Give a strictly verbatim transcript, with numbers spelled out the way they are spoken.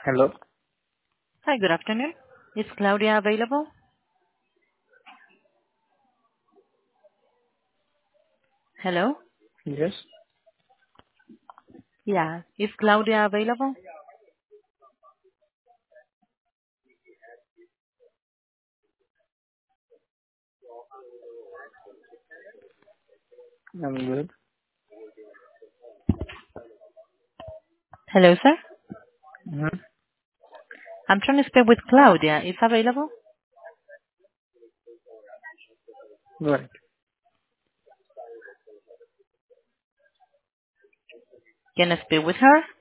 Hello? Hi, good afternoon. Is Claudia available? Hello? Yes, Yeah. Is Claudia available? I'm good. Hello, sir. Mm-hmm. I'm trying to speak with Claudia. Is available? Right. Can I speak with her?